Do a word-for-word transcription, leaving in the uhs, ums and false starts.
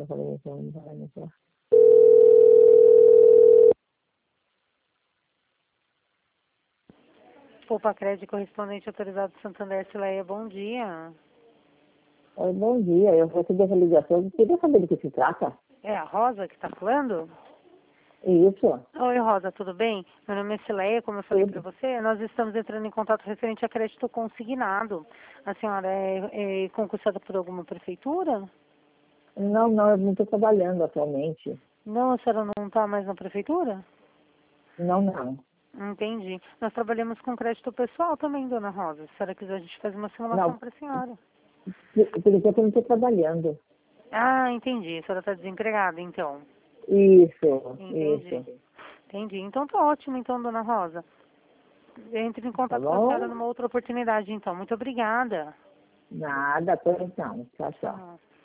eu falei, então, não vai me falar. Poupa Crédito, correspondente autorizado Santander Cileia, bom dia. Oi, bom dia, eu recebi essa ligação, eu queria saber do que se trata. É a Rosa que está falando? Isso, Oi, Rosa, tudo bem? Meu nome é Cileia, como eu falei para tudo. você, nós estamos entrando em contato referente a crédito consignado. A senhora é, é concursada por alguma prefeitura? Não, não, eu não estou trabalhando atualmente. Não, a senhora não está mais na prefeitura? Não, não. Entendi. Nós trabalhamos com crédito pessoal também, dona Rosa. Se a senhora quiser, a gente faz uma simulação Não, para a senhora. por por enquanto eu não estou trabalhando. Ah, entendi. A senhora está desempregada, então. Isso, Entendi. isso. Entendi. Então tá ótimo, então, dona Rosa. Entre em Tá contato com a senhora bom? numa outra oportunidade, então. Muito obrigada. Nada, pois não. Tchau, tchau. Tchau.